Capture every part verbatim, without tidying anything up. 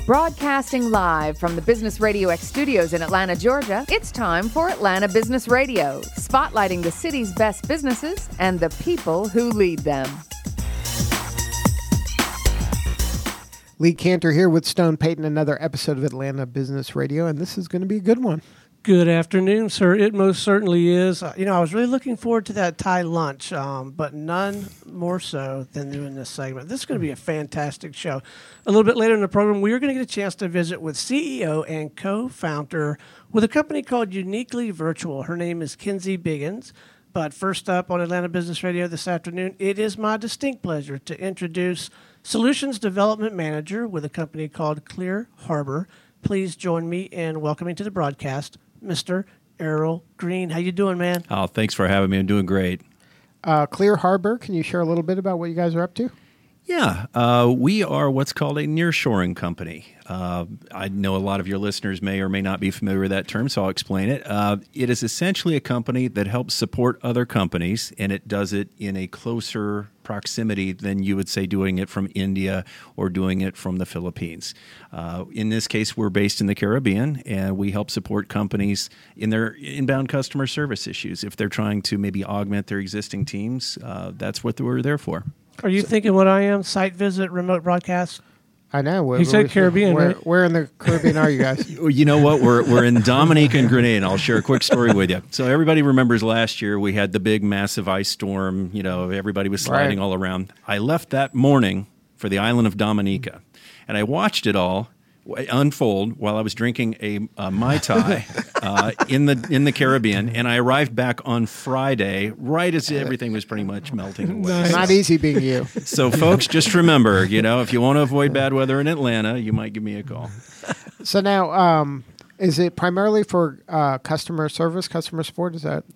Broadcasting live from the Business Radio X studios in Atlanta, Georgia, it's time for Atlanta Business Radio, spotlighting the city's best businesses and the people who lead them. Lee Cantor here with Stone Payton, another episode of Atlanta Business Radio, and this is going to be a good one. Good afternoon, sir. It most certainly is. Uh, you know, I was really looking forward to that Thai lunch, um, but none more so than doing this segment. This is going to be a fantastic show. A little bit later in the program, we are going to get a chance to visit with C E O and co-founder with a company called Uniquely Virtual. Her name is Kinsey Biggins. But first up on Atlanta Business Radio this afternoon, it is my distinct pleasure to introduce Solutions Development Manager with a company called Clear Harbor. Please join me in welcoming to the broadcast Mister Errol Green. How you doing, man? Oh, thanks for having me. I'm doing great. Uh, Clear Harbor, can you share a little bit about what you guys are up to? Yeah, uh, we are what's called a nearshoring company. Uh, I know a lot of your listeners may or may not be familiar with that term, so I'll explain it. Uh, it is essentially a company that helps support other companies, and it does it in a closer proximity than you would say doing it from India or doing it from the Philippines. Uh, in this case, we're based in the Caribbean, and we help support companies in their inbound customer service issues. If they're trying to maybe augment their existing teams, uh, that's what we're there for. Are you so, thinking what I am? Site visit, remote broadcast? I know. He said Caribbean, where, right? Where in the Caribbean are you guys? You know what? We're we're in Dominica and Grenada, and I'll share a quick story with you. So everybody remembers last year we had the big, massive ice storm. You know, everybody was sliding right. all around. I left that morning for the island of Dominica, and I watched it all unfold while I was drinking a, a Mai Tai uh, in the in the Caribbean, and I arrived back on Friday right as everything was pretty much melting away. Nice. Not easy being you. So, folks, just remember, you know, if you want to avoid bad weather in Atlanta, you might give me a call. So now, um, is it primarily for uh, customer service, customer support? Is that?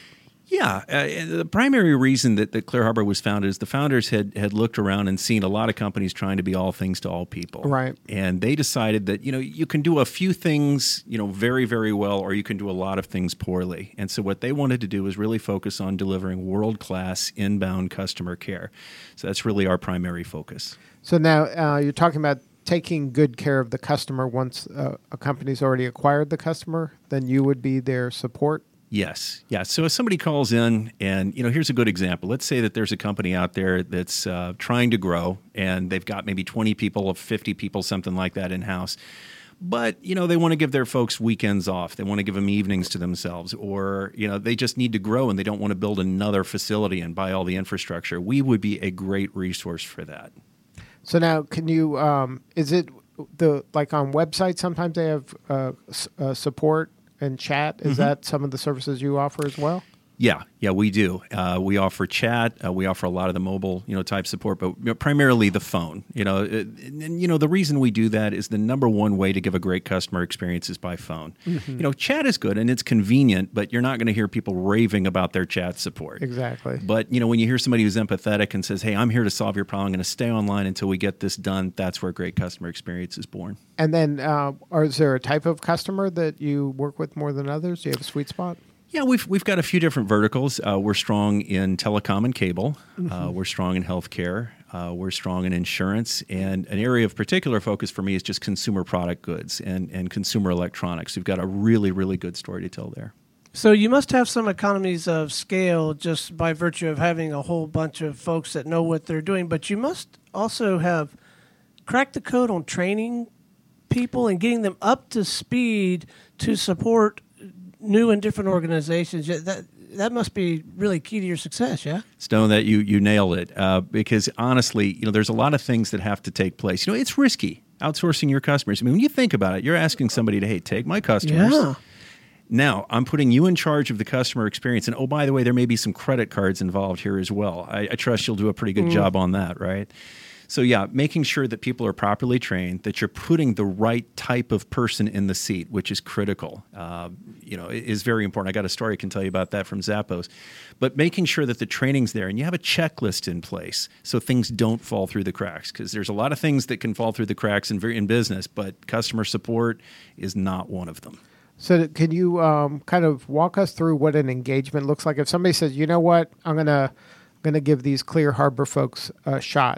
Yeah. Uh, the primary reason that, that Clear Harbor was founded is the founders had, had looked around and seen a lot of companies trying to be all things to all people. Right. And they decided that, you know, you can do a few things, you know, very, very well, or you can do a lot of things poorly. And so what they wanted to do was really focus on delivering world-class inbound customer care. So that's really our primary focus. So now uh, you're talking about taking good care of the customer once uh, a company's already acquired the customer, then you would be their support? Yes. Yeah. So if somebody calls in and, you know, here's a good example. Let's say that there's a company out there that's uh, trying to grow and they've got maybe twenty people or fifty people, something like that in-house. But, you know, they want to give their folks weekends off. They want to give them evenings to themselves, or, you know, they just need to grow and they don't want to build another facility and buy all the infrastructure. We would be a great resource for that. So now can you, um, is it the, like on websites, sometimes they have uh, uh, support and chat? Is mm-hmm. that some of the services you offer as well? Yeah, yeah, we do. Uh, we offer chat. Uh, we offer a lot of the mobile, you know, type support, but you know, primarily the phone. You know, and, and you know the reason we do that is the number one way to give a great customer experience is by phone. Mm-hmm. You know, chat is good and it's convenient, but you're not going to hear people raving about their chat support. Exactly. But you know, when you hear somebody who's empathetic and says, "Hey, I'm here to solve your problem. I'm going to stay online until we get this done," that's where great customer experience is born. And then, uh, or is there a type of customer that you work with more than others? Do you have a sweet spot? Yeah, we've we've got a few different verticals. Uh, we're strong in telecom and cable. Mm-hmm. Uh, we're strong in healthcare. Uh, we're strong in insurance. And an area of particular focus for me is just consumer product goods and, and consumer electronics. We've got a really, really good story to tell there. So you must have some economies of scale just by virtue of having a whole bunch of folks that know what they're doing. But you must also have cracked the code on training people and getting them up to speed to support new and different organizations. That that must be really key to your success, yeah? Stone, that you you nailed it. Uh, because honestly, you know, there's a lot of things that have to take place. You know, it's risky outsourcing your customers. I mean, when you think about it, you're asking somebody to, hey, take my customers. Yeah. Now, I'm putting you in charge of the customer experience. And oh, by the way, there may be some credit cards involved here as well. I, I trust you'll do a pretty good mm. job on that, right? So yeah, making sure that people are properly trained, that you're putting the right type of person in the seat, which is critical, uh, you know, is very important. I got a story I can tell you about that from Zappos. But making sure that the training's there and you have a checklist in place so things don't fall through the cracks, because there's a lot of things that can fall through the cracks in, in business, but customer support is not one of them. So can you um, kind of walk us through what an engagement looks like? If somebody says, you know what, I'm going to going to give these Clear Harbor folks a shot.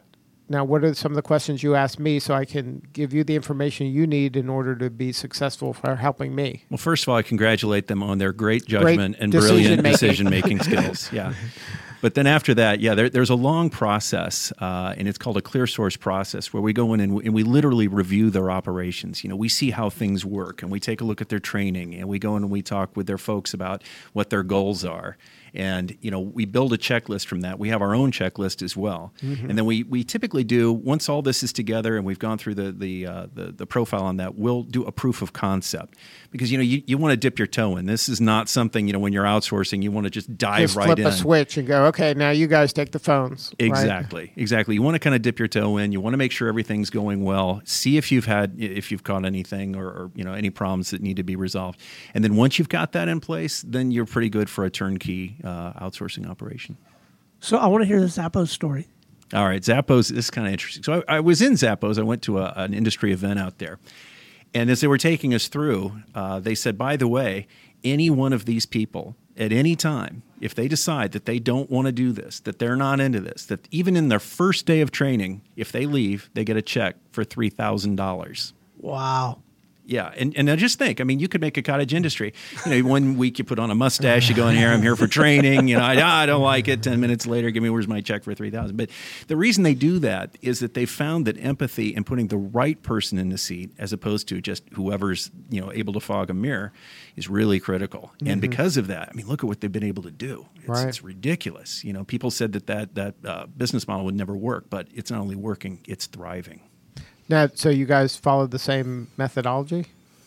now, what are some of the questions you ask me so I can give you the information you need in order to be successful for helping me? Well, first of all, I congratulate them on their great judgment Great and decision brilliant making. decision-making skills. Yeah. But then after that, yeah, there, there's a long process, uh, and it's called a clear source process, where we go in and we, and we literally review their operations. You know, we see how things work, and we take a look at their training, and we go in and we talk with their folks about what their goals are. And, you know, we build a checklist from that. We have our own checklist as well. Mm-hmm. And then we we typically do, once all this is together and we've gone through the the, uh, the the profile on that, we'll do a proof of concept. Because, you know, you, you want to dip your toe in. This is not something, you know, when you're outsourcing, you want to just dive Just right flip in. a switch and go, okay, now you guys take the phones. right? Exactly, exactly. You want to kind of dip your toe in. You want to make sure everything's going well. See if you've had, if you've caught anything or, or you know, any problems that need to be resolved. And then once you've got that in place, then you're pretty good for a turnkey uh, outsourcing operation. So I want to hear the Zappos story. All right, Zappos, this is kind of interesting. So I, I was in Zappos. I went to a, an industry event out there. And as they were taking us through, uh, they said, by the way, any one of these people at any time, if they decide that they don't want to do this, that they're not into this, that even in their first day of training, if they leave, they get a check for three thousand dollars. Wow. Yeah, and, and now just think, I mean, you could make a cottage industry. You know, one week you put on a mustache, you go in here, I'm here for training, you know, I, I don't like it. Ten minutes later, give me, where's my check for three thousand dollars? But the reason they do that is that they found that empathy and putting the right person in the seat, as opposed to just whoever's, you know, able to fog a mirror, is really critical. Mm-hmm. And because of that, I mean, look at what they've been able to do. It's, right. it's ridiculous. You know, people said that that, that uh, business model would never work, but it's not only working, it's thriving. Now, so you guys follow the same methodology?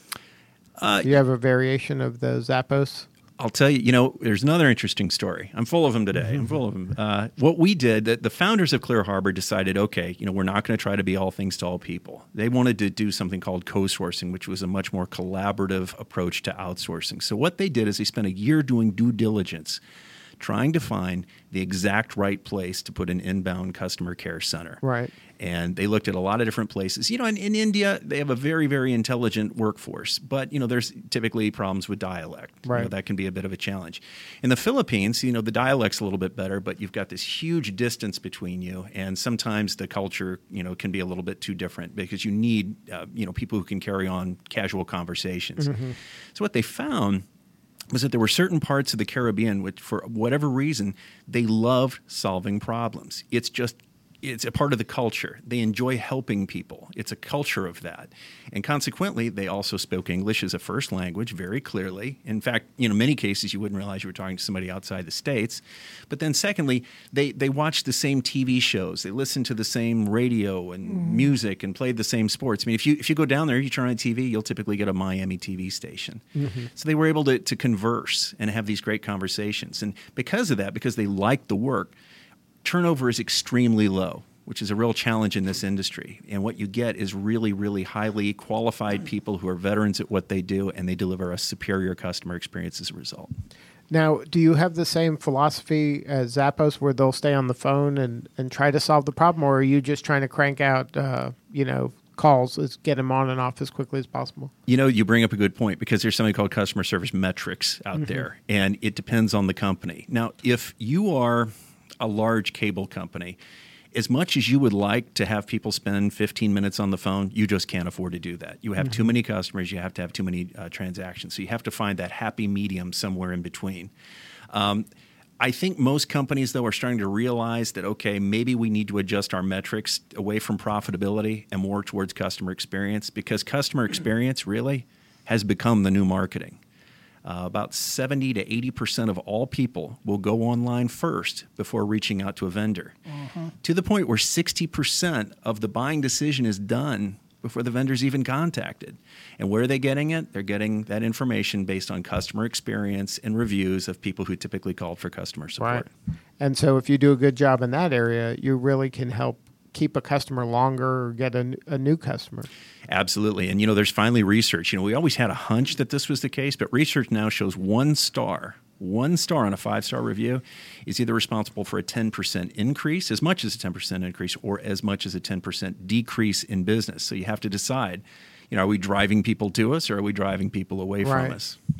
Uh, Do you have a variation of the Zappos? I'll tell you, you know, there's another interesting story. I'm full of them today. I'm full of them. Uh, what we did, the, the founders of Clear Harbor decided, okay, you know, we're not going to try to be all things to all people. They wanted to do something called co-sourcing, which was a much more collaborative approach to outsourcing. So what they did is they spent a year doing due diligence, trying to find the exact right place to put an inbound customer care center. Right. And they looked at a lot of different places. You know, in, in India, they have a very, very intelligent workforce, but, you know, there's typically problems with dialect. Right. You know, that can be a bit of a challenge. In the Philippines, you know, the dialect's a little bit better, but you've got this huge distance between you, and sometimes the culture, you know, can be a little bit too different because you need, uh, you know, people who can carry on casual conversations. Mm-hmm. So what they found was that there were certain parts of the Caribbean which, for whatever reason, they loved solving problems. It's just, it's a part of the culture. They enjoy helping people. It's a culture of that. And consequently, they also spoke English as a first language very clearly. In fact, you know, many cases you wouldn't realize you were talking to somebody outside the States. But then secondly, they, they watched the same T V shows. They listened to the same radio and mm. music and played the same sports. I mean, if you if you go down there, you turn on T V, you'll typically get a Miami T V station. Mm-hmm. So they were able to, to converse and have these great conversations. And because of that, because they liked the work, turnover is extremely low, which is a real challenge in this industry. And what you get is really, really highly qualified people who are veterans at what they do, and they deliver a superior customer experience as a result. Now, do you have the same philosophy as Zappos where they'll stay on the phone and, and try to solve the problem, or are you just trying to crank out, uh, you know, calls, let's get them on and off as quickly as possible? You know, you bring up a good point because there's something called customer service metrics out mm-hmm. there, and it depends on the company. Now, if you are a large cable company, as much as you would like to have people spend fifteen minutes on the phone, you just can't afford to do that. You have mm-hmm. too many customers. You have to have too many uh, transactions. So you have to find that happy medium somewhere in between. Um, I think most companies, though, are starting to realize that, okay, maybe we need to adjust our metrics away from profitability and more towards customer experience, because customer experience really has become the new marketing. Uh, about seventy to eighty percent of all people will go online first before reaching out to a vendor, mm-hmm. to the point where sixty percent of the buying decision is done before the vendor's even contacted. And where are they getting it? They're getting that information based on customer experience and reviews of people who typically called for customer support. Right. And so if you do a good job in that area, you really can help keep a customer longer or get a, a new customer. Absolutely. And, you know, there's finally research. You know, we always had a hunch that this was the case, but research now shows one star, one star on a five-star review is either responsible for a ten percent increase, as much as a ten percent increase, or as much as a ten percent decrease in business. So you have to decide, you know, are we driving people to us or are we driving people away right. from us?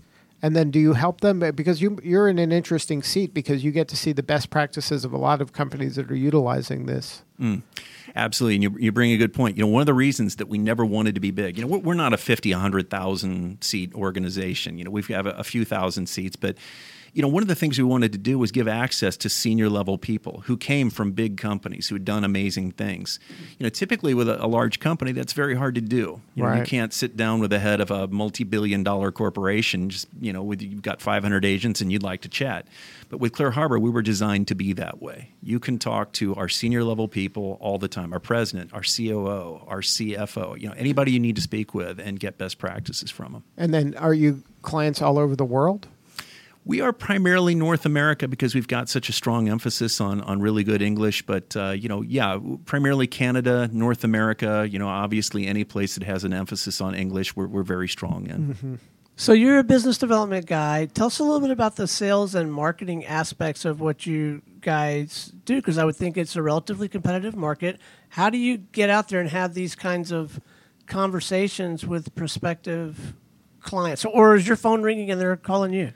And then do you help them? Because you, you're in an interesting seat because you get to see the best practices of a lot of companies that are utilizing this. Mm, absolutely. And you, you bring a good point. You know, one of the reasons that we never wanted to be big, you know, we're, we're not a fifty, one hundred thousand seat organization. You know, we've got a, a few thousand seats, but you know, one of the things we wanted to do was give access to senior level people who came from big companies who had done amazing things. You know, typically with a, a large company, that's very hard to do. You know, right. You can't sit down with the head of a multi-billion dollar corporation, just, you know, with you've got five hundred agents and you'd like to chat. But with Clear Harbor, we were designed to be that way. You can talk to our senior level people all the time, our president, our C O O, our C F O, you know, anybody you need to speak with and get best practices from them. And then are you clients all over the world? We are primarily North America because we've got such a strong emphasis on on really good English. But, uh, you know, yeah, primarily Canada, North America, you know, obviously any place that has an emphasis on English, we're, we're very strong in. Mm-hmm. So you're a business development guy. Tell us a little bit about the sales and marketing aspects of what you guys do, because I would think it's a relatively competitive market. How do you get out there and have these kinds of conversations with prospective clients? Or is your phone ringing and they're calling you?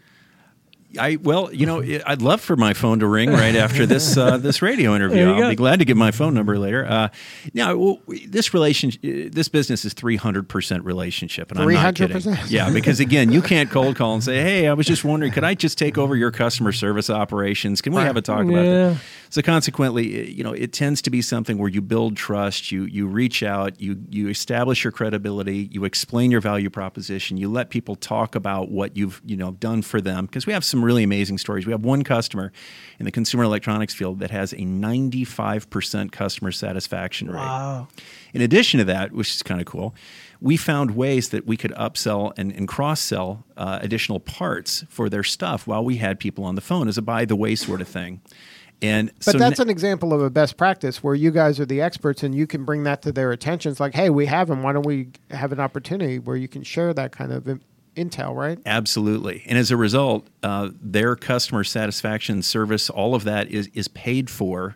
I well, you know, I'd love for my phone to ring right after this uh, this radio interview. I'll go. be glad to give my phone number later. Uh, now, well, this relation, this business is three hundred percent relationship, and I'm not kidding. Yeah, because again, you can't cold call and say, "Hey, I was just wondering, could I just take over your customer service operations? Can we have a talk about Yeah. that?" So consequently, you know, it tends to be something where you build trust, you you reach out, you you establish your credibility, you explain your value proposition, you let people talk about what you've you know done for them, because we have some really amazing stories. We have one customer in the consumer electronics field that has a ninety-five percent customer satisfaction rate. Wow. In addition to that, which is kind of cool, we found ways that we could upsell and, and cross-sell uh, additional parts for their stuff while we had people on the phone as a by-the-way sort of thing. And But so that's na- an example of a best practice where you guys are the experts and you can bring that to their attention. It's like, hey, we have them. Why don't we have an opportunity where you can share that kind of in- intel, right? Absolutely. And as a result, uh, their customer satisfaction service, all of that is is paid for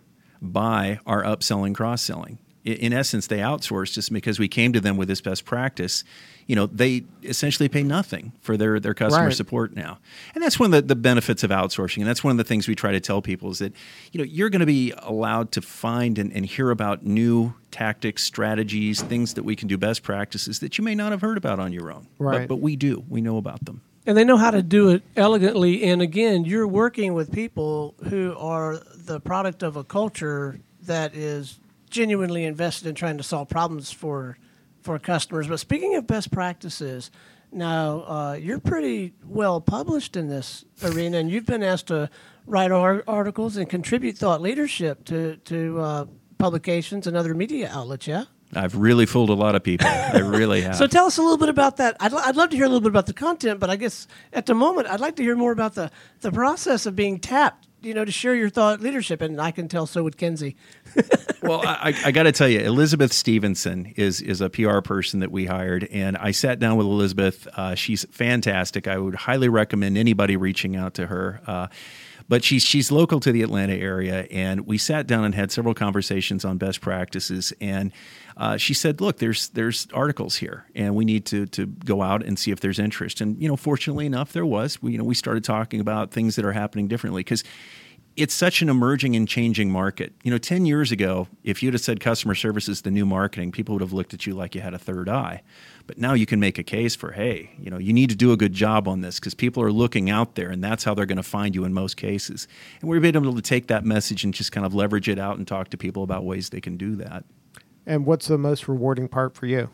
by our upselling, cross-selling. In, in essence, they outsource just because we came to them with this best practice. You know, they essentially pay nothing for their, their customer Right. support now. And that's one of the, the benefits of outsourcing. And that's one of the things we try to tell people is that, you know, you're going to be allowed to find and, and hear about new tactics, strategies, things that we can do, best practices that you may not have heard about on your own. Right. But, but we do. We know about them. And they know how to do it elegantly. And again, you're working with people who are the product of a culture that is genuinely invested in trying to solve problems for for customers. But speaking of best practices, now uh, you're pretty well published in this arena, and you've been asked to write ar- articles and contribute thought leadership to to uh, publications and other media outlets. Yeah. I've really fooled a lot of people. I really have. So tell us a little bit about that. I'd, I'd love to hear a little bit about the content, but I guess at the moment I'd like to hear more about the, the process of being tapped, you know, to share your thought leadership. And I can tell so would Kenzie. Well, I, I got to tell you, Elizabeth Stevenson is is a P R person that we hired, and I sat down with Elizabeth. Uh, she's fantastic. I would highly recommend anybody reaching out to her. Uh, But she's she's local to the Atlanta area, and we sat down and had several conversations on best practices. And uh, she said, "Look, there's there's articles here, and we need to to go out and see if there's interest." And you know, fortunately enough, there was. We, you know, we started talking about things that are happening differently because it's such an emerging and changing market. You know, ten years ago, if you'd have said customer service is the new marketing, people would have looked at you like you had a third eye. But now you can make a case for, hey, you know, you need to do a good job on this because people are looking out there, and that's how they're going to find you in most cases. And we've been able to take that message and just kind of leverage it out and talk to people about ways they can do that. And what's the most rewarding part for you?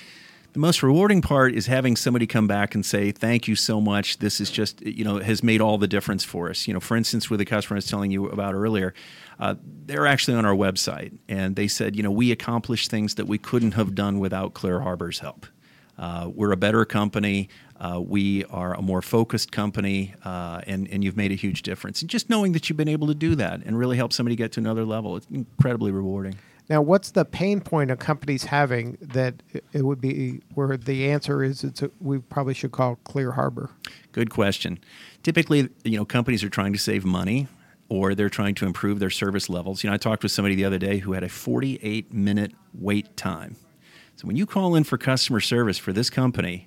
The most rewarding part is having somebody come back and say, thank you so much. This is just, you know, has made all the difference for us. You know, for instance, with the customer I was telling you about earlier, uh, they're actually on our website, and they said, you know, we accomplished things that we couldn't have done without Clear Harbor's help. Uh, we're a better company. Uh, we are a more focused company, uh, and, and you've made a huge difference. And just knowing that you've been able to do that and really help somebody get to another level, it's incredibly rewarding. Now, what's the pain point a company's having that it would be where the answer is it's a, we probably should call Clear Harbor? Good question. Typically, you know, companies are trying to save money, or they're trying to improve their service levels. You know, I talked with somebody the other day who had a forty-eight minute wait time. So when you call in for customer service for this company,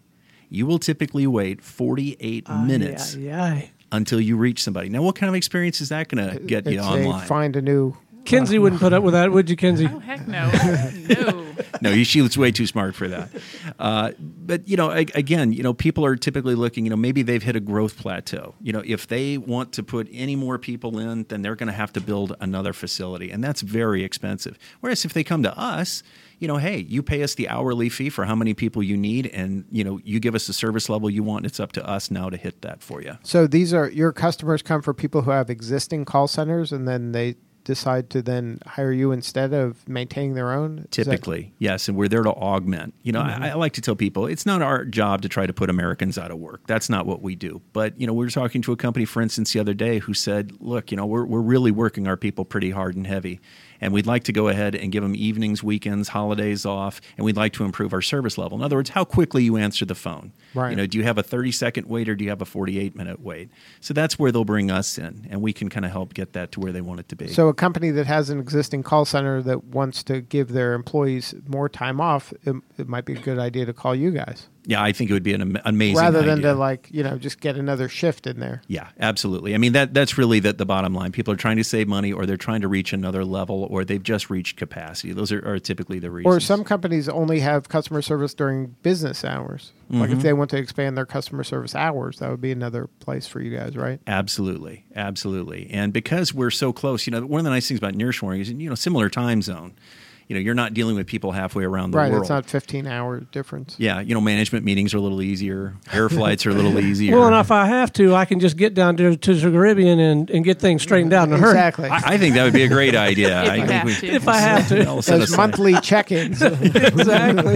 you will typically wait forty-eight Aye, minutes aye, aye. until you reach somebody. Now, what kind of experience is that going to get you It's a online? find a new. Kinsey wouldn't put up with that, would you, Kinsey? Oh, heck no. No. No, you- she was way too smart for that. Uh, but, you know, a- again, you know, people are typically looking, you know, maybe they've hit a growth plateau. You know, if they want to put any more people in, then they're going to have to build another facility, and that's very expensive. Whereas if they come to us, you know, hey, you pay us the hourly fee for how many people you need, and, you know, you give us the service level you want. It's up to us now to hit that for you. So these are your customers come for people who have existing call centers, and then they decide to then hire you instead of maintaining their own? Is that- Typically, yes, and we're there to augment. You know, Mm-hmm. I, I like to tell people it's not our job to try to put Americans out of work. That's not what we do. But you know, we were talking to a company, for instance, the other day, who said, "Look, you know, we're we're really working our people pretty hard and heavy, and we'd like to go ahead and give them evenings, weekends, holidays off, and we'd like to improve our service level." In other words, how quickly you answer the phone. Right. You know, do you have a thirty second wait or do you have a forty-eight minute wait? So that's where they'll bring us in, and we can kind of help get that to where they want it to be. So a company that has an existing call center that wants to give their employees more time off, it, it might be a good idea to call you guys yeah, I think it would be an am- amazing rather than idea. to like you know just get another shift in there. Yeah, absolutely. I mean, that that's really the, the bottom line. People are trying to save money, or they're trying to reach another level, or they've just reached capacity. Those are, are typically the reasons. Or some companies only have customer service during business hours. Like if they want to expand their customer service hours, that would be another place for you guys, right? Absolutely, absolutely. And because we're so close, you know, one of the nice things about nearshoring is, you know, similar time zone. You know, you're not dealing with people halfway around the Right, world. it's not fifteen hour difference. Yeah, you know, management meetings are a little easier. Air flights are a little easier. Well, and if I have to, I can just get down to, to the Caribbean and, and get things straightened out in a hurry. Exactly. I, I think that would be a great idea. If I you think have we- to. If I have to. I'll set Those aside- monthly check-ins Exactly.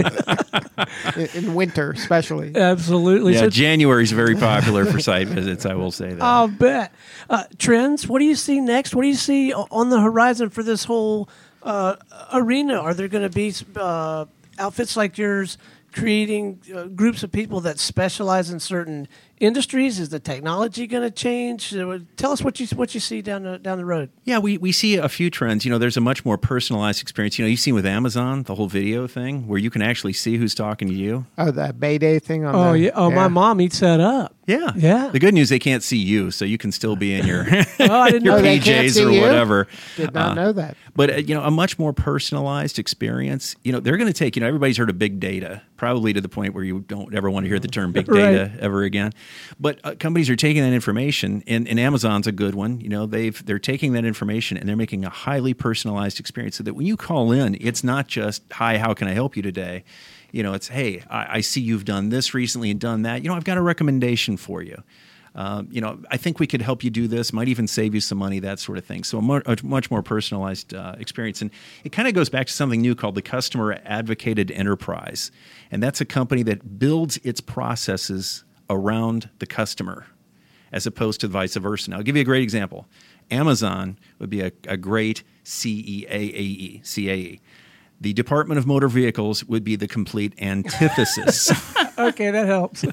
in, in winter, especially. Absolutely. Yeah, So, January is very popular for site visits. I will say that. I'll bet. Uh, trends, what do you see next? What do you see o- on the horizon for this whole uh, arena? Are there going to be uh, outfits like yours creating uh, groups of people that specialize in certain industries? Is the technology going to change? Uh, Tell us what you what you see down the, down the road. Yeah, we, we see a few trends. You know, there's a much more personalized experience. You know, you've seen with Amazon, the whole video thing, where you can actually see who's talking to you. Oh, that Bay Day thing on Oh the, yeah. Oh, my mom eats that up. Yeah. Yeah. The good news, they can't see you, so you can still be in your, Oh, I didn't your know Oh, they that. can't P Js see or you? whatever. Did not Uh, know that. But, uh, you know, a much more personalized experience. You know, they're going to take, you know, everybody's heard of big data, probably to the point where you don't ever want to hear the term big Right. data ever again. But uh, companies are taking that information, and, and Amazon's a good one. You know, they've, they're taking that information and they're making a highly personalized experience so that when you call in, it's not just, hi, how can I help you today? You know, it's, hey, I, I see you've done this recently and done that. You know, I've got a recommendation for you. Um, you know, I think we could help you do this, might even save you some money, that sort of thing. So a, mu- a much more personalized uh, experience. And it kind of goes back to something new called the Customer Advocated Enterprise. And that's a company that builds its processes around the customer as opposed to vice versa. Now, I'll give you a great example. Amazon would be a, a great C E A A E, C A E. The Department of Motor Vehicles would be the complete antithesis. Okay, that helps.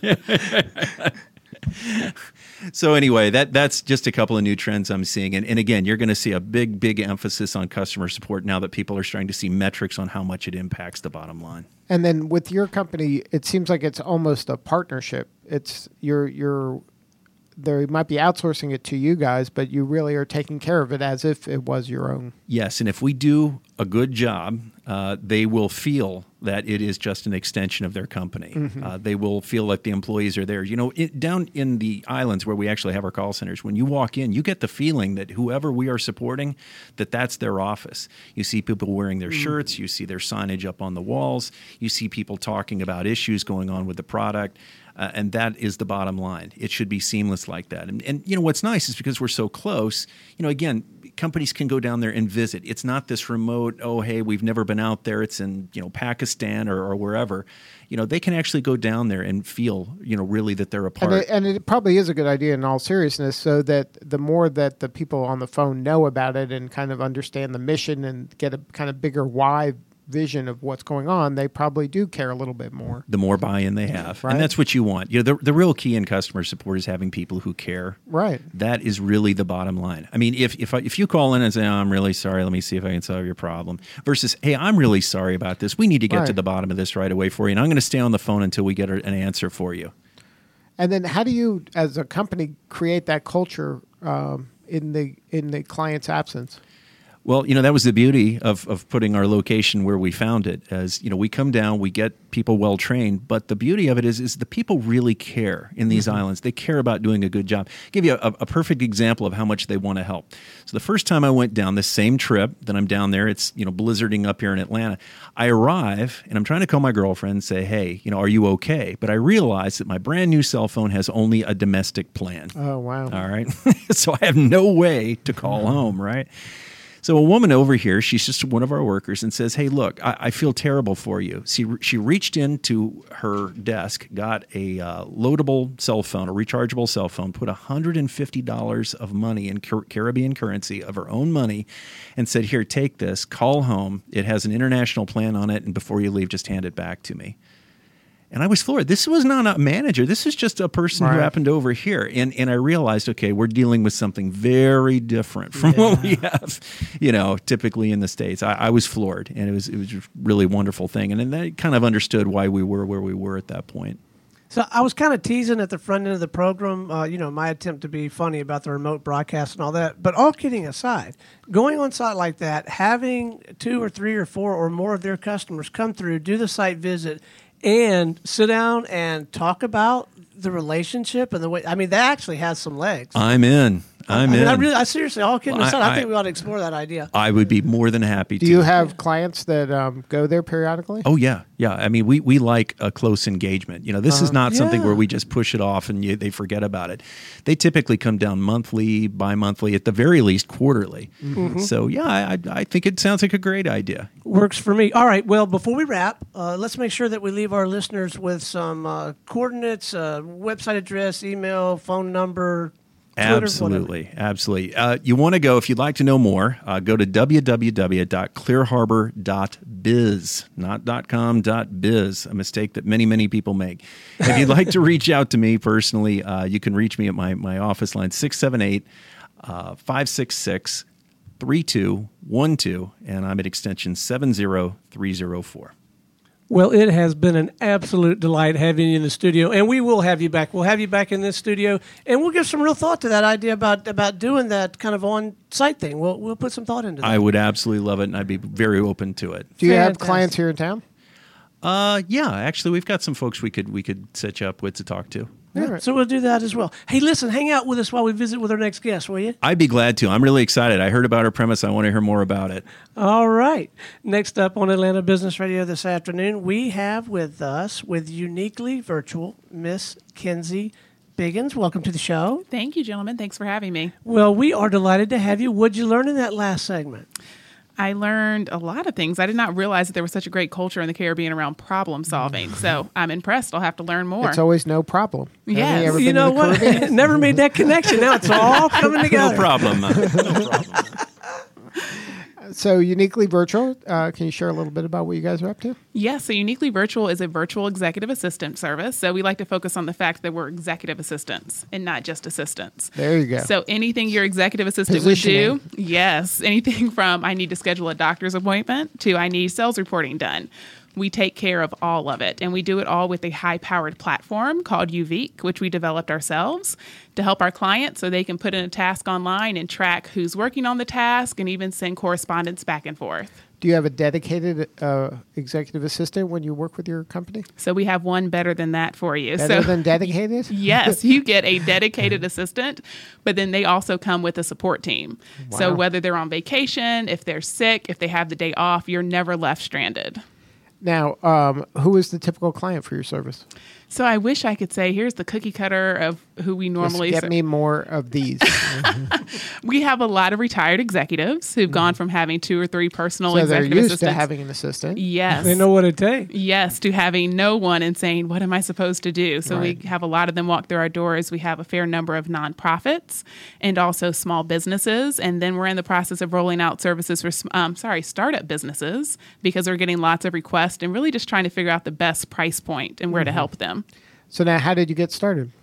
So anyway, that that's just a couple of new trends I'm seeing. And, and again, you're going to see a big, big emphasis on customer support now that people are starting to see metrics on how much it impacts the bottom line. And then with your company, it seems like it's almost a partnership. It's you're you're they might be outsourcing it to you guys, but you really are taking care of it as if it was your own. Yes, and if we do a good job, uh, they will feel that it is just an extension of their company. Mm-hmm. Uh, they will feel like the employees are there. You know, it, down in the islands where we actually have our call centers, when you walk in, you get the feeling that whoever we are supporting, that that's their office. You see people wearing their Mm. shirts. You see their signage up on the walls. You see people talking about issues going on with the product. Uh, and that is the bottom line. It should be seamless like that. And, and, you know, what's nice is because we're so close, you know, again, companies can go down there and visit. It's not this remote, oh, hey, we've never been out there. It's in, you know, Pakistan or, or wherever. You know, they can actually go down there and feel, you know, really that they're a part. And it, and it probably is a good idea in all seriousness, so that the more that the people on the phone know about it and kind of understand the mission and get a kind of bigger why vision of what's going on, they probably do care a little bit more. The more buy-in they have. Right. And that's what you want. You know, the, the real key in customer support is having people who care. Right. That is really the bottom line. I mean, if if, I, if you call in and say, oh, I'm really sorry, let me see if I can solve your problem, versus, hey, I'm really sorry about this. We need to get Right. to the bottom of this right away for you, and I'm going to stay on the phone until we get a, an answer for you. And then how do you, as a company, create that culture um, in the in the client's absence? Well, you know, that was the beauty of, of putting our location where we found it. As, you know, we come down, we get people well trained, but the beauty of it is is the people really care in these mm-hmm. islands. They care about doing a good job. I'll give you a, a perfect example of how much they want to help. So the first time I went down, this same trip that I'm down there, it's, you know, blizzarding up here in Atlanta. I arrive and I'm trying to call my girlfriend and say, hey, you know, are you okay? But I realize that my brand new cell phone has only a domestic plan. Oh, wow. All right. So I have no way to call home, right? So a woman over here, she's just one of our workers, and says, hey, look, I, I feel terrible for you. She, she reached into her desk, got a uh, loadable cell phone, a rechargeable cell phone, put one hundred fifty dollars of money in Car- Caribbean currency of her own money, and said, here, take this, call home. It has an international plan on it, and before you leave, just hand it back to me. And I was floored. This was not a manager. This is just a person right. who happened over here. And and I realized, okay, we're dealing with something very different from yeah. what we have, you know, typically in the States. I, I was floored, and it was it was a really wonderful thing. And then I kind of understood why we were where we were at that point. So I was kind of teasing at the front end of the program, uh, you know, my attempt to be funny about the remote broadcast and all that. But all kidding aside, going on site like that, having two or three or four or more of their customers come through, do the site visit, and sit down and talk about the relationship and the way. I mean, that actually has some legs. I'm in. I'm I mean, in. I really, I seriously, all kidding Well, aside, I- I, think we ought to explore that idea. I would be more than happy to. Do you have clients that um, go there periodically? Oh, yeah. Yeah. I mean, we, we like a close engagement. You know, this is not something Yeah. where we just push it off and you, they forget about it. They typically come down monthly, bi-monthly, at the very least quarterly. Mm-hmm. So, yeah, I, I think it sounds like a great idea. Works for me. All right. Well, before we wrap, uh, let's make sure that we leave our listeners with some uh, coordinates, uh, website address, email, phone number. Twitter, Absolutely. Absolutely. Uh, you want to go, if you'd like to know more, uh, go to w w w dot clear harbor dot biz, not .com, .biz, a mistake that many, many people make. If you'd like to reach out to me personally, uh, you can reach me at my, my office line, six seven eight, five six six, three two one two, and I'm at extension seven zero three zero four. Well, it has been an absolute delight having you in the studio, and we will have you back. We'll have you back in this studio, and we'll give some real thought to that idea about, about doing that kind of on-site thing. We'll we'll put some thought into that. I would absolutely love it, and I'd be very open to it. Do you have Fantastic. clients here in town? Uh, yeah, actually, we've got some folks we could we could set you up with to talk to. Yeah, All right. so we'll do that as well. Hey, listen, hang out with us while we visit with our next guest, will you? I'd be glad to. I'm really excited. I heard about our premise. I want to hear more about it. All right. Next up on Atlanta Business Radio this afternoon, we have with us, with Uniquely Virtual, Miss Kenzie Biggins. Welcome to the show. Thank you, gentlemen. Thanks for having me. Well, we are delighted to have you. What'd you learn in that last segment? I learned a lot of things. I did not realize that there was such a great culture in the Caribbean around problem solving. So I'm impressed. I'll have to learn more. It's always no problem. Have Yes. you ever You been know to the what? Caribbean? Never made that connection. Now it's all coming together. No problem. No problem. So Uniquely Virtual, uh, can you share a little bit about what you guys are up to? Yes, so Uniquely Virtual is a virtual executive assistant service. So we like to focus on the fact that we're executive assistants and not just assistants. There you go. So anything your executive assistant Positioning. would do, yes, anything from I need to schedule a doctor's appointment to I need sales reporting done. We take care of all of it, and we do it all with a high-powered platform called Uvique, which we developed ourselves to help our clients so they can put in a task online and track who's working on the task and even send correspondence back and forth. Do you have a dedicated uh, executive assistant when you work with your company? So we have one better than that for you. Better so, than dedicated? Yes, you get a dedicated assistant, but then they also come with a support team. So Wow. whether they're on vacation, if they're sick, if they have the day off, you're never left stranded. Now, um, who is the typical client for your service? So I wish I could say, here's the cookie cutter of who we normally Just ser- get me more of these. We have a lot of retired executives who've gone from having two or three personal So they're executive used assistants. to having an assistant. Yes. They know what it takes. Yes, to having no one and saying, what am I supposed to do? So Right. we have a lot of them walk through our doors. We have a fair number of nonprofits and also small businesses. And then we're in the process of rolling out services for, um, sorry, startup businesses because we're getting lots of requests and really just trying to figure out the best price point and where Mm-hmm. to help them. So now, how did you get started?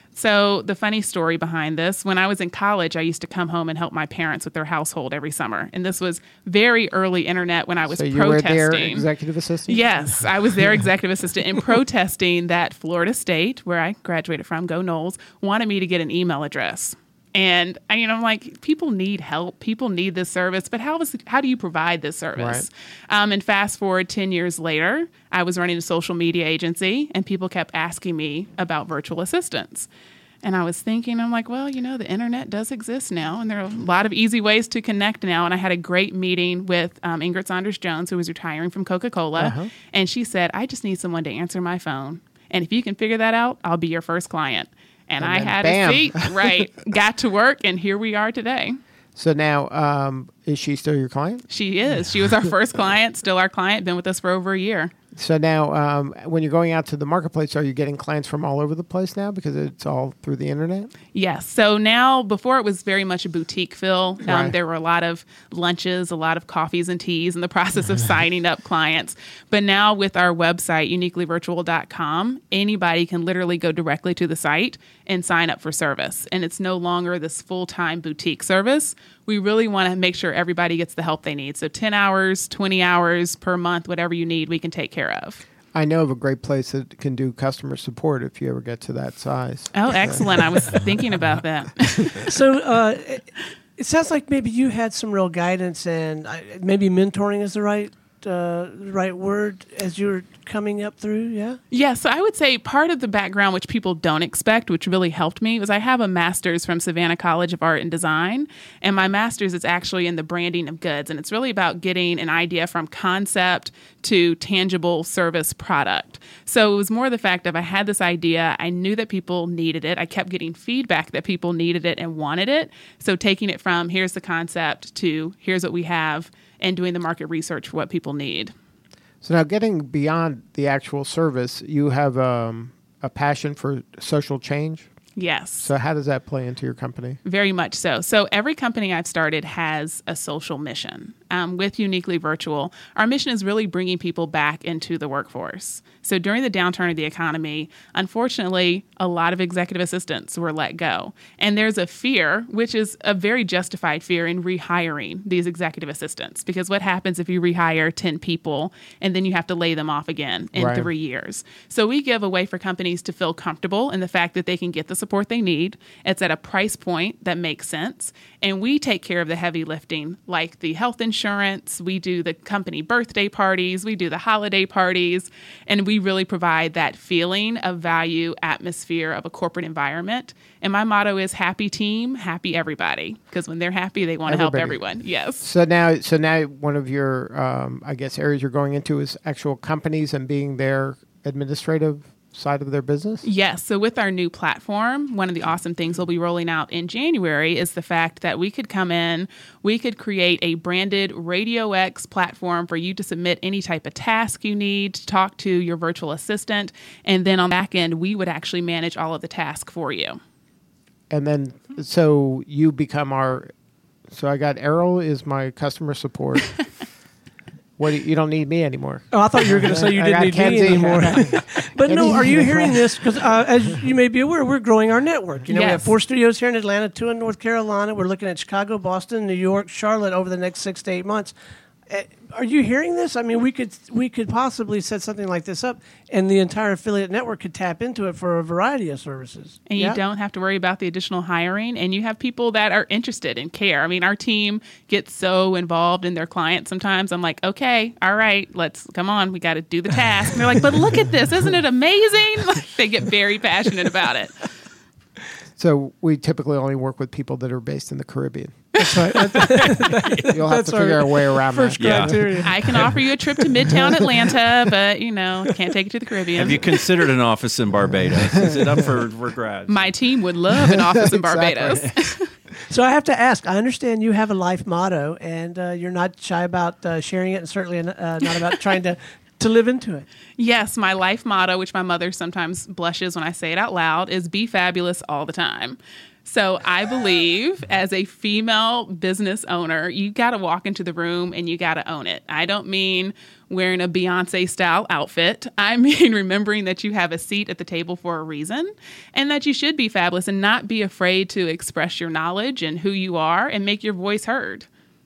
So the funny story behind this, when I was in college, I used to come home and help my parents with their household every summer. And this was very early internet when I was So you protesting. were their executive assistant? Yes, I was their executive assistant in protesting that Florida State, where I graduated from, go Noles, wanted me to get an email address. And I, you know, I'm like, people need help. People need this service. But how was how do you provide this service? Right. Um, and fast forward ten years later, I was running a social media agency, and people kept asking me about virtual assistants. And I was thinking, I'm like, well, you know, the internet does exist now, and there are a lot of easy ways to connect now. And I had a great meeting with um, Ingrid Saunders-Jones, who was retiring from Coca-Cola. Uh-huh. And she said, I just need someone to answer my phone. And if you can figure that out, I'll be your first client. And, And I then had bam. a seat, right, got to work, and here we are today. So now, um, is she still your client? She is. She was our first client, still our client, been with us for over a year. So now, um, when you're going out to the marketplace, are you getting clients from all over the place now because it's all through the internet? Yes. So now, before it was very much a boutique feel. Um, Right. There were a lot of lunches, a lot of coffees and teas in the process of signing up clients. But now with our website, uniquely virtual dot com, anybody can literally go directly to the site and sign up for service. And it's no longer this full-time boutique service. We really want to make sure everybody gets the help they need. So ten hours, twenty hours per month, whatever you need, we can take care of. I know of a great place that can do customer support if you ever get to that size. Oh, excellent. I was thinking about that. So uh, it, it sounds like maybe you had some real guidance and uh, maybe mentoring is the right uh, right word as you were coming up through, yeah? Yeah, so I would say part of the background, which people don't expect, which really helped me, was I have a master's from Savannah College of Art and Design, and my master's is actually in the branding of goods, and it's really about getting an idea from concept to tangible service product. So it was more the fact of I had this idea, I knew that people needed it, I kept getting feedback that people needed it and wanted it, so taking it from here's the concept to here's what we have, and doing the market research for what people need. So now, getting beyond the actual service, you have um, a passion for social change. Yes. So how does that play into your company? Very much so. So every company I've started has a social mission. Um, with Uniquely Virtual, our mission is really bringing people back into the workforce. So during the downturn of the economy, unfortunately, a lot of executive assistants were let go. And there's a fear, which is a very justified fear, in rehiring these executive assistants. Because what happens if you rehire ten people and then you have to lay them off again in Right. three years? So we give a way for companies to feel comfortable in the fact that they can get the support they need. It's at a price point that makes sense. And we take care of the heavy lifting, like the health insurance. We do the company birthday parties. We do the holiday parties. And we really provide that feeling of value atmosphere of a corporate environment. And my motto is happy team, happy everybody. Because when they're happy, they want to help Everybody. everyone. Yes. So now, so now, one of your, um, I guess, areas you're going into is actual companies and being their administrative side of their business? Yes. So with our new platform, one of the awesome things we'll be rolling out in January is the fact that we could come in, we could create a branded Radio X platform for you to submit any type of task you need, to talk to your virtual assistant, and then on the back end, we would actually manage all of the tasks for you. And then, so you become our, so I got Errol is my customer support. What, do you, you don't need me anymore. Oh, I thought you were going to say you I didn't got need Kenzie. me anymore. But no, Kenzie. are you hearing this? Because uh, as you may be aware, we're growing our network. You know, we have Yes. four studios here in Atlanta, two in North Carolina. We're looking at Chicago, Boston, New York, Charlotte over the next six to eight months. Uh, are you hearing this? I mean, we could we could possibly set something like this up, and the entire affiliate network could tap into it for a variety of services. And Yeah? you don't have to worry about the additional hiring, and you have people that are interested and care. I mean, our team gets so involved in their clients sometimes. I'm like, okay, all right, let's come on, we got to do the task. And they're like, but look at this, isn't it amazing? Like, they get very passionate about it. So we typically only work with people that are based in the Caribbean. That's right. You'll have That's to figure our out a way around First that. Yeah. criteria. I can offer you a trip to Midtown Atlanta, but you know, can't take it to the Caribbean. Have you considered an office in Barbados? Is it up for, for grabs? My team would love an office in Exactly. Barbados. So I have to ask, I understand you have a life motto, and uh, you're not shy about uh, sharing it, and certainly uh, not about trying to, to live into it. Yes, my life motto, which my mother sometimes blushes when I say it out loud, is be fabulous all the time. So I believe as a female business owner, you got to walk into the room and you got to own it. I don't mean wearing a Beyonce style outfit. I mean remembering that you have a seat at the table for a reason and that you should be fabulous and not be afraid to express your knowledge and who you are and make your voice heard.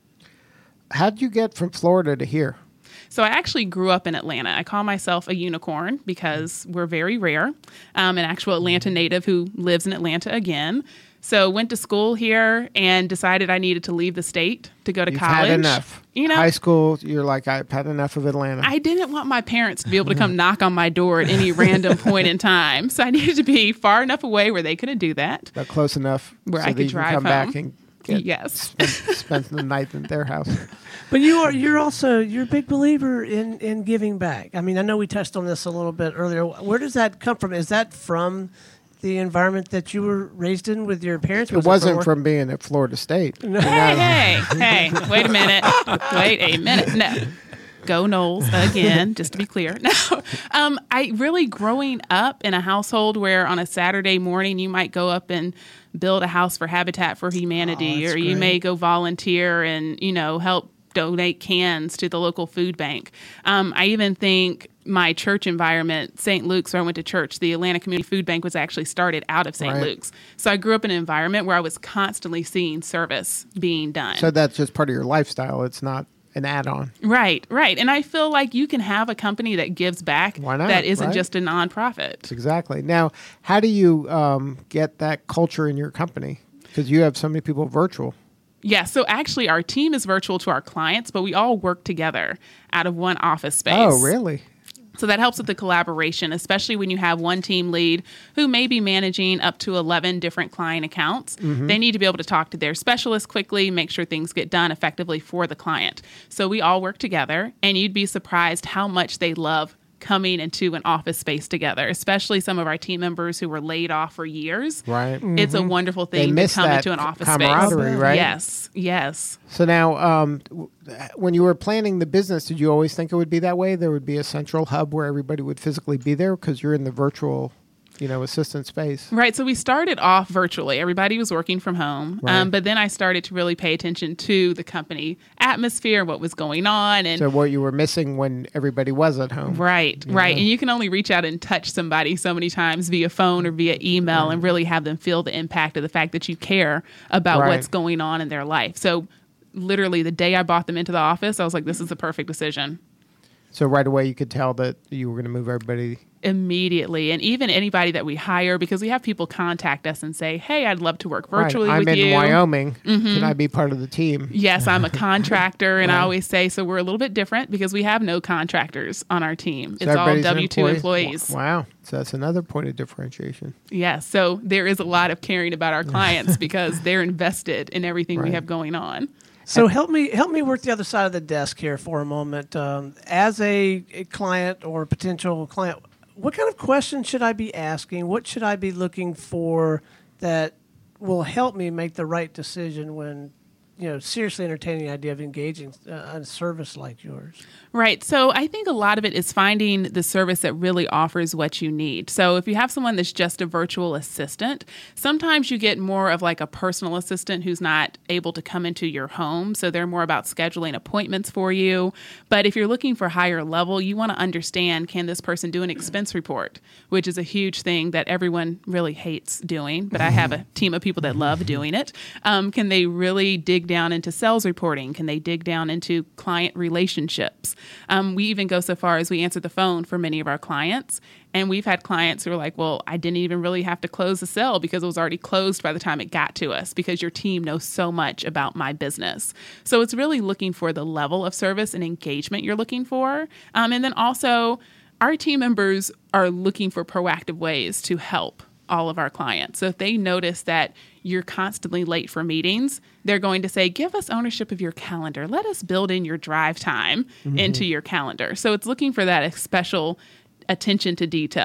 How'd you get from Florida to here? So I actually grew up in Atlanta. I call myself a unicorn because we're very rare. Um, an actual Atlanta native who lives in Atlanta again. So went to school here and decided I needed to leave the state to go to You've college. had enough. You know, high school, you're like, I've had enough of Atlanta. I didn't want my parents to be able to come knock on my door at any random point in time. So I needed to be far enough away where they couldn't do that. But close enough Where so I that could you drive can come home. back and get, Yes. spend, spend the night in their house. But you are you're also you're a big believer in, in giving back. I mean, I know we touched on this a little bit earlier. Where does that come from? Is that from the environment that you were raised in with your parents? It Was wasn't work? from being at Florida State. Hey, hey, hey, wait a minute. Wait a minute. No. Go Knowles again, just to be clear. No, um, I really growing up in a household where on a Saturday morning you might go up and build a house for Habitat for Humanity, Oh, or that's you great. may go volunteer and, you know, help donate cans to the local food bank. Um, I even think my church environment, Saint Luke's, where I went to church, the Atlanta Community Food Bank was actually started out of Saint Right. Luke's. So I grew up in an environment where I was constantly seeing service being done. So that's just part of your lifestyle. It's not an add-on. Right, right. And I feel like you can have a company that gives back Why not, that isn't right? just a nonprofit. Exactly. Now, how do you um, get that culture in your company? Because you have so many people virtual. Yeah, so actually our team is virtual to our clients, but we all work together out of one office space. Oh, really? So that helps with the collaboration, especially when you have one team lead who may be managing up to eleven different client accounts. Mm-hmm. They need to be able to talk to their specialist quickly, make sure things get done effectively for the client. So we all work together, and you'd be surprised how much they love coming into an office space together, especially some of our team members who were laid off for years. Right. It's a wonderful They thing to miss come that into an office space. camaraderie, right? Yes, yes. So now, um, w- when you were planning the business, did you always think it would be that way? There would be a central hub where everybody would physically be there because you're in the virtual, you know, assistant space. Right. So we started off virtually. Everybody was working from home. Right. Um, but then I started to really pay attention to the company atmosphere, what was going on. And So what you were missing when everybody was at home. right, right. And you can only reach out and touch somebody so many times via phone or via email and really have them feel the impact of the fact that you care about Right. what's going on in their life. So literally the day I brought them into the office, I was like, this is the perfect decision. So right away you could tell that you were going to move everybody. Immediately. And even anybody that we hire, because we have people contact us and say, hey, I'd love to work virtually right. I'm with in you. Wyoming. Can I be part of the team? Yes, I'm a contractor, and I Right. always say, so we're a little bit different because we have no contractors on our team. So It's all everybody's an W two employee? employees. Wow. So that's another point of differentiation. Yes, so there is a lot of caring about our clients because they're invested in everything we Right. have going on. So help me help me work the other side of the desk here for a moment. Um, as a, a client or a potential client, what kind of questions should I be asking? What should I be looking for that will help me make the right decision when, you know, seriously entertaining the idea of engaging uh, a service like yours? Right. So I think a lot of it is finding the service that really offers what you need. So if you have someone that's just a virtual assistant, sometimes you get more of like a personal assistant who's not able to come into your home. So they're more about scheduling appointments for you. But if you're looking for higher level, you want to understand, can this person do an expense report, which is a huge thing that everyone really hates doing. But I have a team of people that love doing it. Um, can they really dig down into sales reporting? Can they dig down into client relationships? Um, we even go so far as we answer the phone for many of our clients. And we've had clients who are like, well, I didn't even really have to close the sale because it was already closed by the time it got to us because your team knows so much about my business. So it's really looking for the level of service and engagement you're looking for. Um, and then also, our team members are looking for proactive ways to help all of our clients. So if they notice that you're constantly late for meetings, they're going to say, give us ownership of your calendar. Let us build in your drive time mm-hmm. into your calendar. So it's looking for that special attention to detail.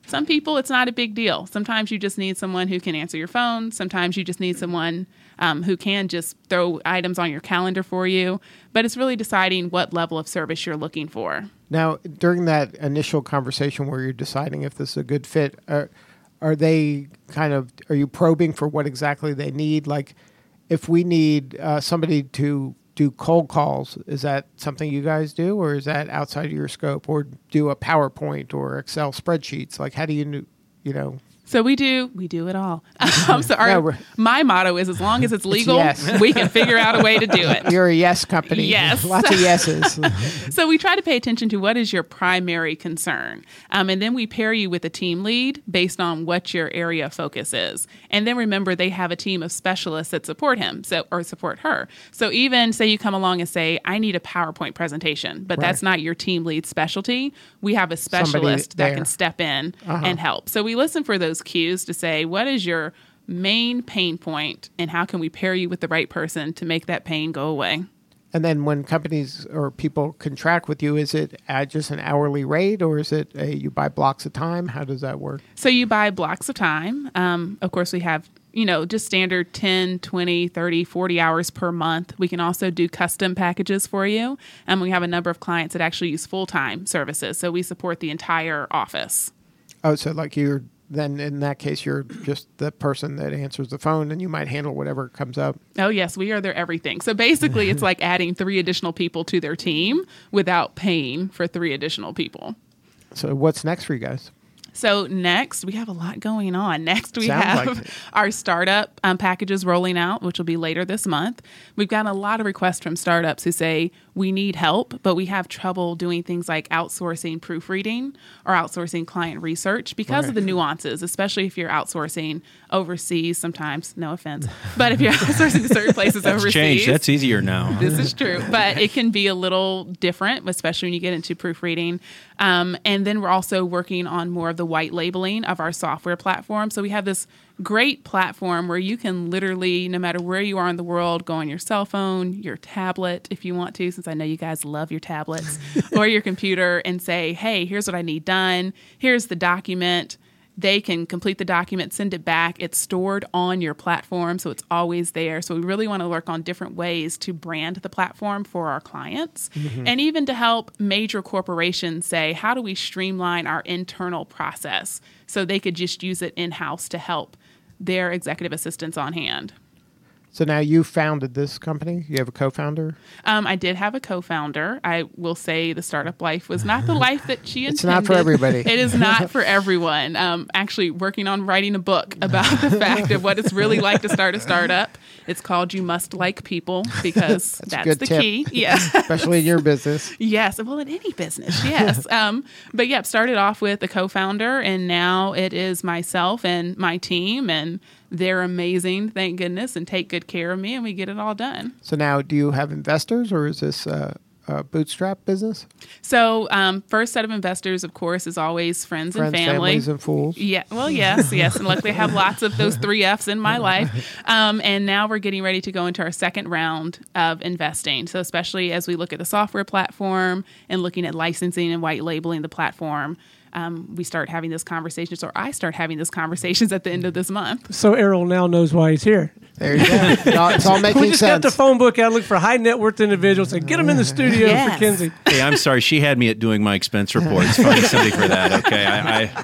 Some people, it's not a big deal. Sometimes you just need someone who can answer your phone. Sometimes you just need someone um, who can just throw items on your calendar for you. But it's really deciding what level of service you're looking for. Now, during that initial conversation where you're deciding if this is a good fit, are, are they kind of, are you probing for what exactly they need? Like, if we need uh, somebody to do cold calls, is that something you guys do, or is that outside of your scope? Or do a PowerPoint or Excel spreadsheets? Like, how do you, you know? So we do we do it all. Um, so our, No, my motto is, as long as it's legal, yes. we can figure out a way to do it. You're a yes company. Yes. Lots of yeses. So we try to pay attention to what is your primary concern. Um, and then we pair you with a team lead based on what your area of focus is. And then remember, they have a team of specialists that support him so or support her. So even say you come along and say, I need a PowerPoint presentation, but Right. that's not your team lead specialty. We have a Somebody specialist that there. can step in Uh-huh. and help. So we listen for those cues to say, what is your main pain point, and how can we pair you with the right person to make that pain go away? And then when companies or people contract with you, is it at just an hourly rate, or is it a, you buy blocks of time? How does that work? So you buy blocks of time. Um, of course, we have, you know, just standard ten, twenty, thirty, forty hours per month. We can also do custom packages for you. And we have a number of clients that actually use full-time services. So we support the entire office. Oh, so like you're, then in that case, you're just the person that answers the phone, and you might handle whatever comes up. Oh, yes, we are their everything. So basically, it's like adding three additional people to their team without paying for three additional people. So what's next for you guys? So next, we have a lot going on. Next, we Sounds have like it. our startup um, packages rolling out, which will be later this month. We've gotten a lot of requests from startups who say, we need help, but we have trouble doing things like outsourcing proofreading or outsourcing client research because Right. of the nuances, especially if you're outsourcing overseas sometimes, no offense, but if you're outsourcing to certain places That's overseas. changed. That's easier now. This is true, but it can be a little different, especially when you get into proofreading. Um, and then we're also working on more of the white labeling of our software platform. So we have this great platform where you can literally, no matter where you are in the world, go on your cell phone, your tablet, if you want to, since I know you guys love your tablets, or your computer, and say, hey, here's what I need done. Here's the document. They can complete the document, send it back. It's stored on your platform, so it's always there. So we really want to work on different ways to brand the platform for our clients, mm-hmm. and even to help major corporations say, how do we streamline our internal process so they could just use it in-house to help their executive assistants on hand. So now you founded this company. You have a co-founder. Um, I did have a co-founder. I will say the startup life was not the life that she intended. It's not for everybody. It is not for everyone. Um, actually, working on writing a book about the fact of what it's really like to start a startup. It's called "You Must Like People" because that's, that's, a good the tip. key. Yeah, especially in your business. Yes, well, in any business, yes. um, but yeah, started off with a co-founder, and now it is myself and my team, and they're amazing, thank goodness, and take good care of me, and we get it all done. So now, do you have investors, or is this uh, a bootstrap business? So um, first set of investors, of course, is always friends, Friends, and family. families, and fools. Yeah, well, yes, yes. And luckily I have lots of those three F's in my life. Um, and now we're getting ready to go into our second round of investing. So especially as we look at the software platform and looking at licensing and white labeling the platform, Um, we start having those conversations, or I start having those conversations at the end of this month. So Errol now knows why he's here. There you go. It's all, it's all making We just sense. got the phone book out, look for high net worth individuals, and get them in the studio Yes. for Kinsey. Hey, I'm sorry. She had me at doing my expense reports. Find somebody for that. Okay, I, I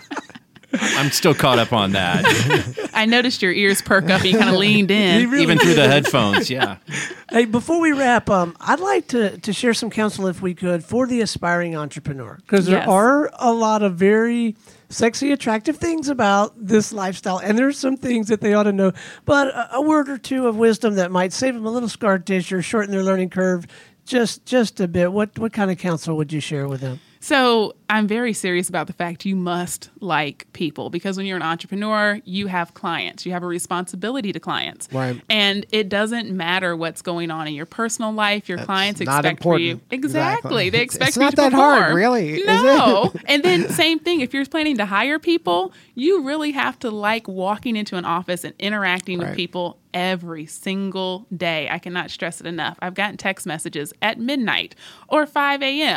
I'm still caught up on that. I noticed your ears perk up and you kind of leaned in. really Even through the headphones. Yeah. Hey, before we wrap, um, I'd like to, to share some counsel, if we could, for the aspiring entrepreneur. Because there Yes. are a lot of very sexy, attractive things about this lifestyle, and there's some things that they ought to know. But a, a word or two of wisdom that might save them a little scar tissue or shorten their learning curve just just a bit. What, what kind of counsel would you share with them? So I'm very serious about the fact you must like people, because when you're an entrepreneur, you have clients. You have a responsibility to clients. Right. And it doesn't matter what's going on in your personal life. Your That's clients not expect for important. you. Exactly. Exactly. They It's- expect it's for you not to that hard, perform. really, is No. it? And then same thing, if you're planning to hire people, you really have to like walking into an office and interacting Right. with people every single day. I cannot stress it enough. I've gotten text messages at midnight or five a.m.,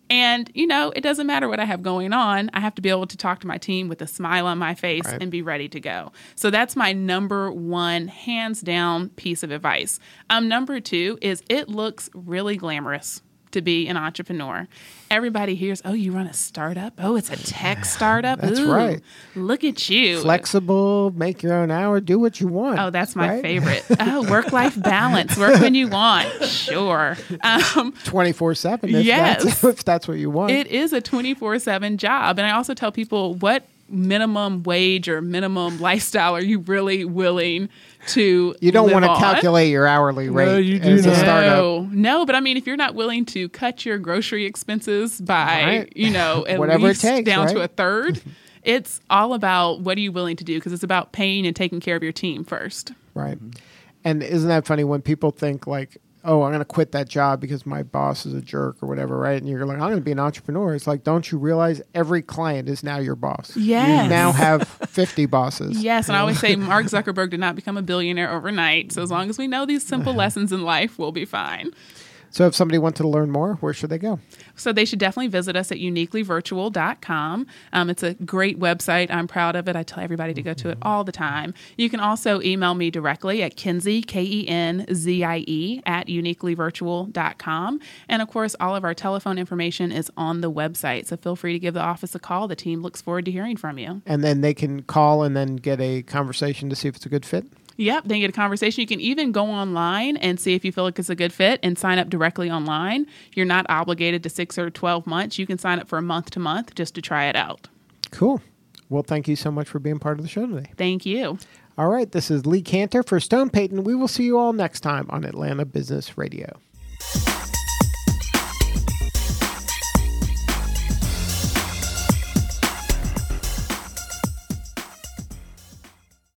And, you know, it doesn't matter what I have going on. I have to be able to talk to my team with a smile on my face Right. and be ready to go. So that's my number one, hands down piece of advice. Um, number two is it looks really glamorous to be an entrepreneur. Everybody hears, oh, you run a startup? Oh, it's a tech startup? That's Ooh, right. Look at you. Flexible, make your own hour, do what you want. Oh, that's my right? favorite. Oh, work-life balance. Work when you want. Sure. Um, twenty-four seven if, Yes. that's, if that's what you want. it is a twenty-four seven job. And I also tell people, what minimum wage or minimum lifestyle are you really willing to you don't live want to on? calculate your hourly rate you do as a not. startup. No, no, but I mean, if you're not willing to cut your grocery expenses by, Right. you know, at Whatever it least takes, down right? to a third, it's all about what are you willing to do, because it's about paying and taking care of your team first. Right. And isn't that funny when people think like, oh, I'm going to quit that job because my boss is a jerk or whatever, right? And you're like, I'm going to be an entrepreneur. It's like, don't you realize every client is now your boss? Yes. You now have fifty bosses. Yes, and I always say Mark Zuckerberg did not become a billionaire overnight. So as long as we know these simple lessons in life, we'll be fine. So if somebody wanted to learn more, where should they go? So they should definitely visit us at uniquely virtual dot com. Um, it's a great website. I'm proud of it. I tell everybody to go to it all the time. You can also email me directly at Kenzie, K E N Z I E, at uniquely virtual dot com. And of course, all of our telephone information is on the website. So feel free to give the office a call. The team looks forward to hearing from you. And then they can call and then get a conversation to see if it's a good fit. Yep, then get a conversation. You can even go online and see if you feel like it's a good fit and sign up directly online. You're not obligated to six or twelve months. You can sign up for a month to month just to try it out. Cool. Well, thank you so much for being part of the show today. Thank you. All right, this is Lee Cantor for Stone Payton. We will see you all next time on Atlanta Business Radio.